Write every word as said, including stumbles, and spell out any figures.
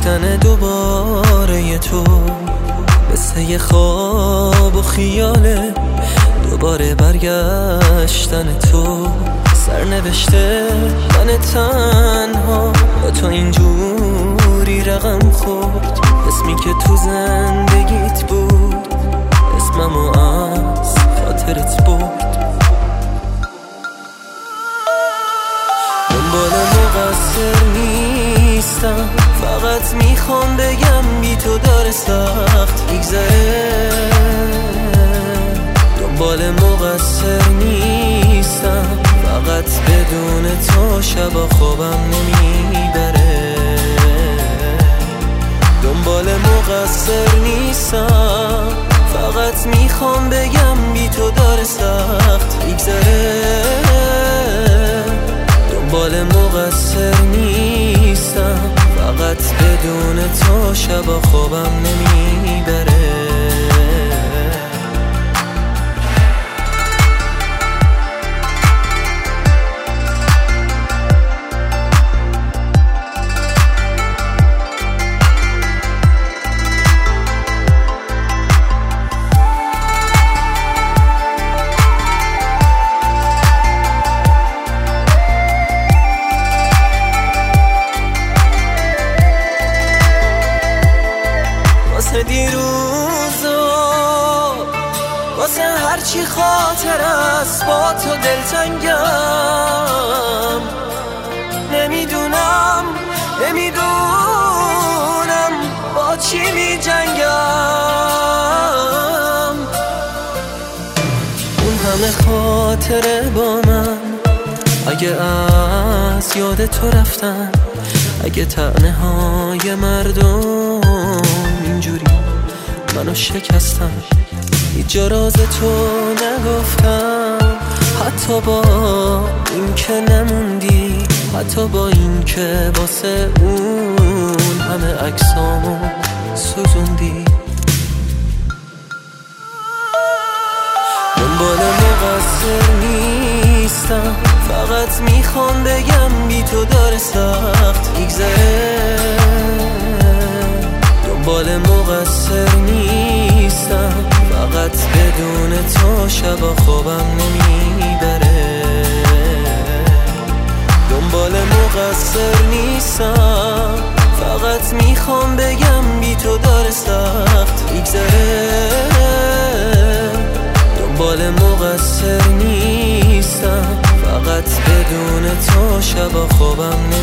رفتن دوباره تو مثل یه خواب و خیاله، دوباره برگشتن تو سرنوشته من تنها با تو اینجوری رقم خورد. اسمی که تو زندگیت بود اسممو از خاطرت برد. دنبال مقصر نیستم، فقط میخوام بگم بی تو داره سخت میگذره. دنبال مقصر نیستم، فقط بدون تو شبا خوابم نمیبره. دنبال مقصر نیستم، فقط میخوام بگم بی تو داره سخت میگذره. دنبال مقصر نیستم، فقط بدون تو شبا خوابم نمیبره. واسه دیروزو، واسه هرچی خاطر است با تو دلتنگم. نمیدونم نمیدونم با چی می جنگم. اون همه خاطره با من، اگه از یاد تو رفتن، اگه طعنه های مردم اینجوری منو شکستن، هیچ جا راز تو نگفتم. حتی با این که نموندی، حتی با این که واسه اون همه عکسامو سوزوندی. دنبال مقصر نیستم، فقط میخوام بگم بی تو داره سخت میگذره. دنبال مقصر نیستم، فقط بدون تو شبا خوابم نمیبره. دنبال مقصر نیستم، فقط میخوام بگم بی تو داره سخت میگذره. دنبال مقصر نیستم، فقط بدون تو شبا خوابم